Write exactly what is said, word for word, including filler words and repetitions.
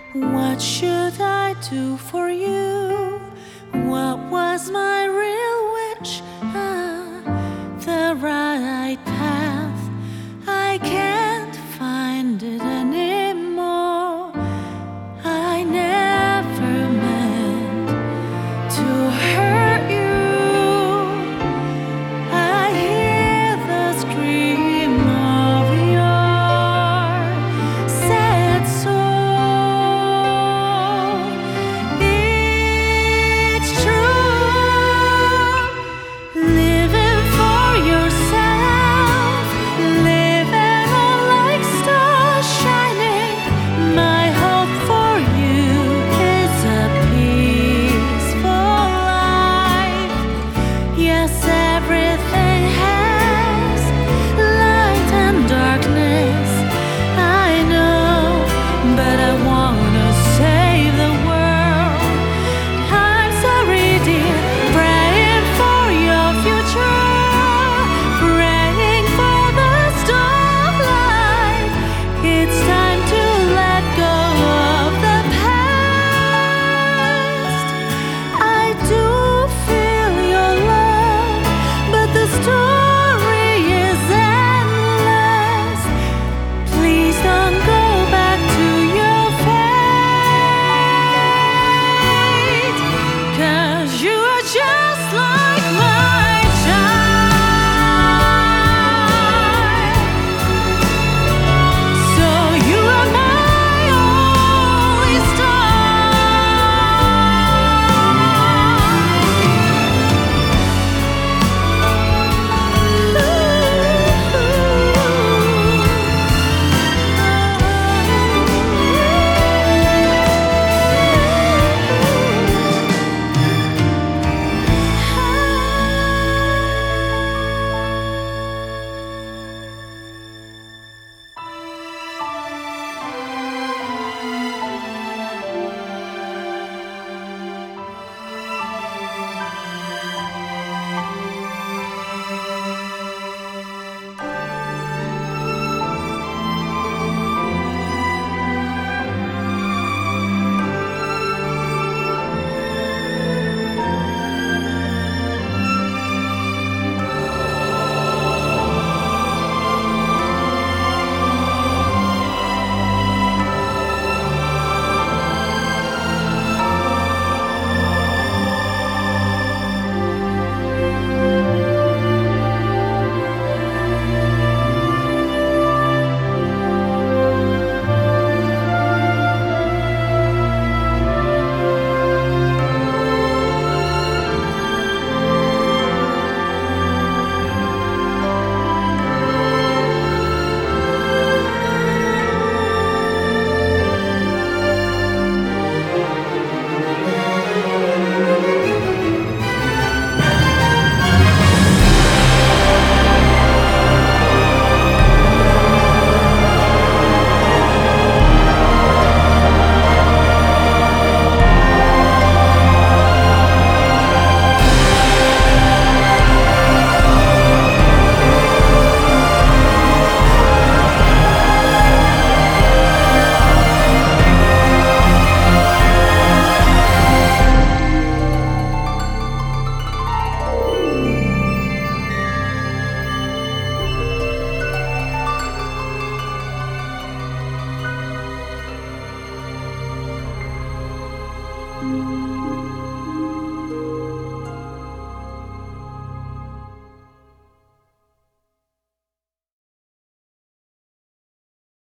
What should I do for you? What was my real wish? Ah, the right path. I can't find it anymore. I never meant to hurt you. I hear the scream of your sad soul. It's true, living for yourself, living on like stars shining. My hope for you is a peaceful life. Yes, everything has light and darkness, I know, but I wanna save the world. I'm sorry, dear, praying for your future, praying for the starlight. It's time to let go of the past. I do feel your love, but the story is endless. Please don't go back to your fate, 'cause you are just like my child. So you are my only story.